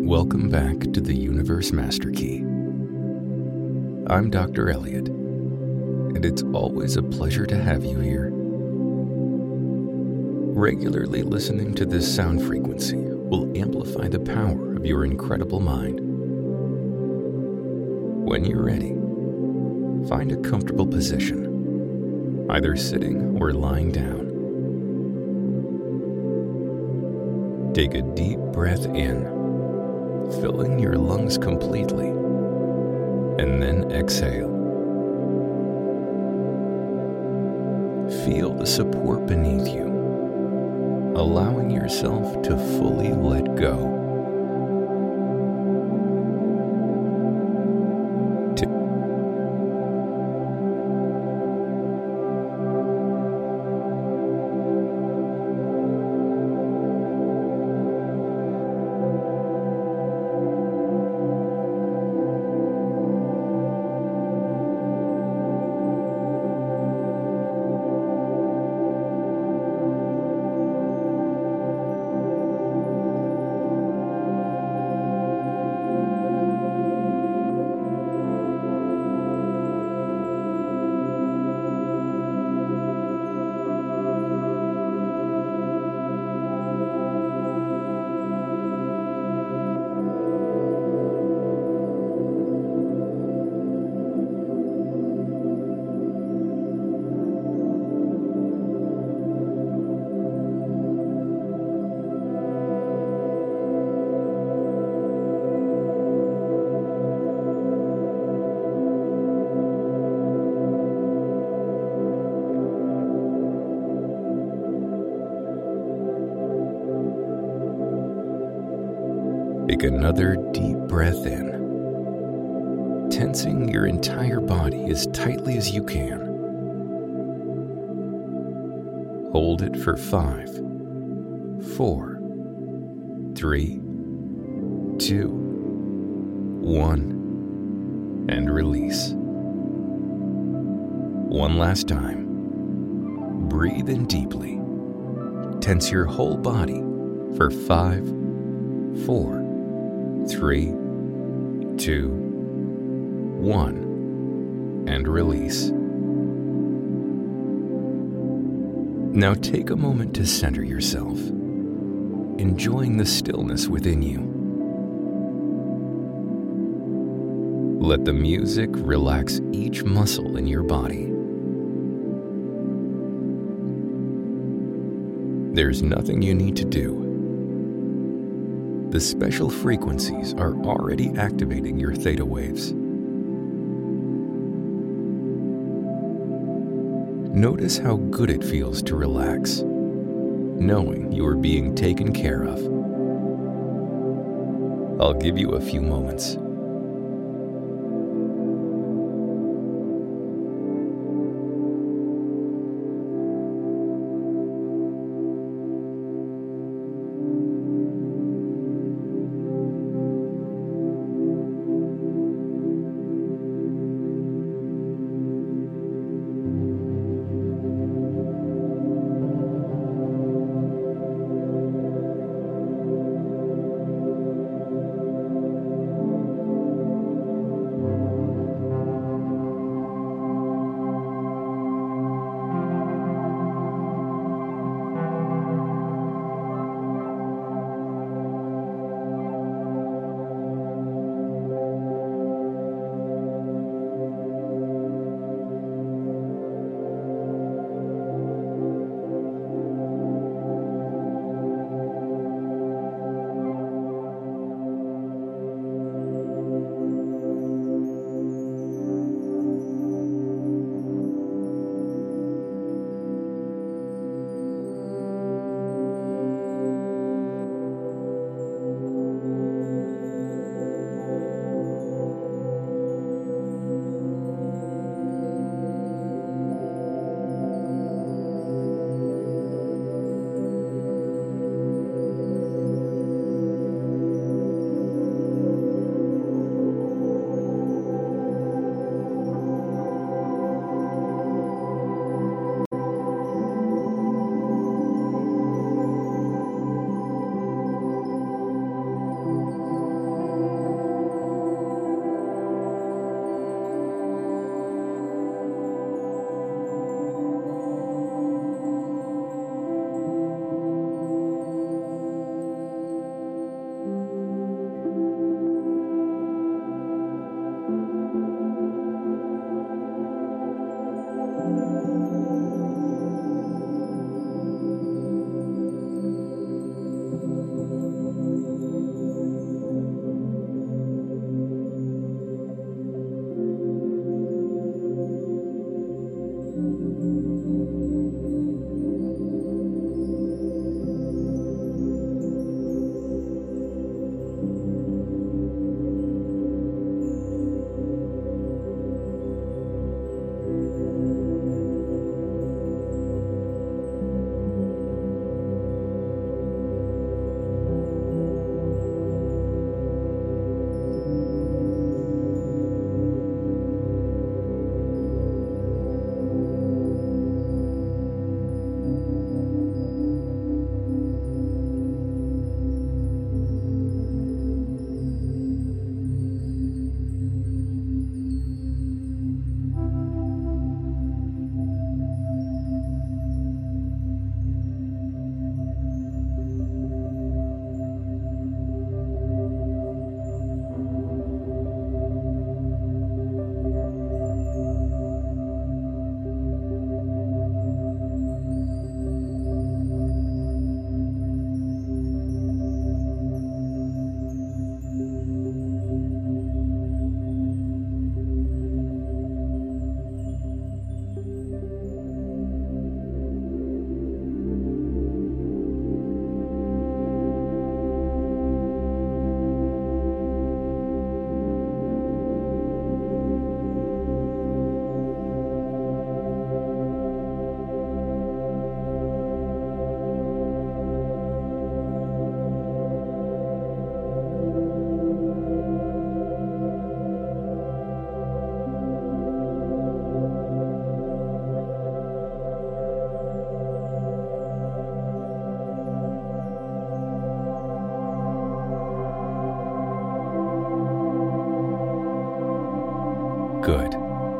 Welcome back to the Universe Master Key. I'm Dr. Elliot, and it's always a pleasure to have you here. Regularly listening to this sound frequency will amplify the power of your incredible mind. When you're ready, find a comfortable position, either sitting or lying down. Take a deep breath in, filling your lungs completely, and then exhale. Feel the support beneath you, allowing yourself to fully let go. Take another deep breath in, tensing your entire body as tightly as you can. Hold it for 5, 4, 3, 2, 1, and release. One last time. Breathe in deeply. Tense your whole body for 5, 4, 3, 2, 1, and release. Now take a moment to center yourself, enjoying the stillness within you. Let the music relax each muscle in your body. There's nothing you need to do. The special frequencies are already activating your theta waves. Notice how good it feels to relax, knowing you are being taken care of. I'll give you a few moments. Good.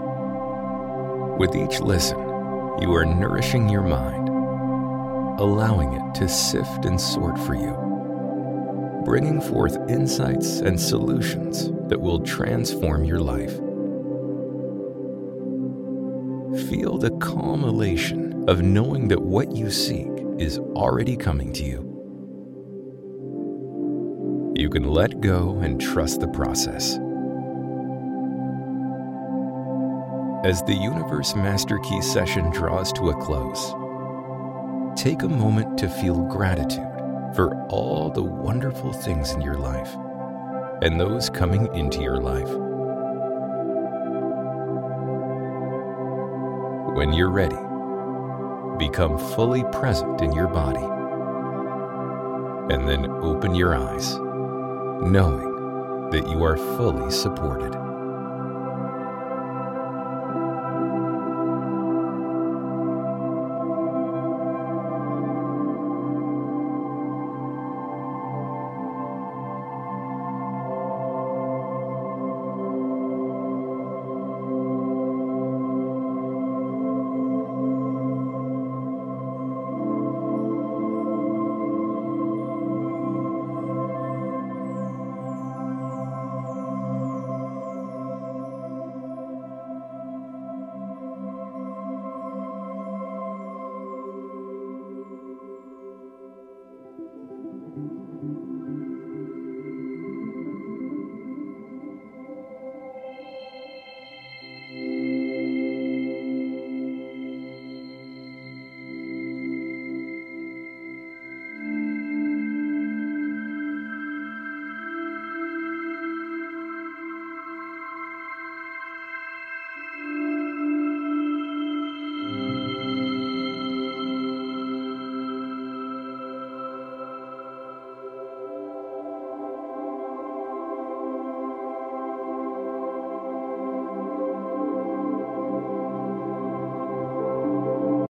With each listen, you are nourishing your mind, allowing it to sift and sort for you, bringing forth insights and solutions that will transform your life. Feel the calm elation of knowing that what you seek is already coming to you. You can let go and trust the process. As the Universe Master Key session draws to a close, take a moment to feel gratitude for all the wonderful things in your life and those coming into your life. When you're ready, become fully present in your body, and then open your eyes, knowing that you are fully supported.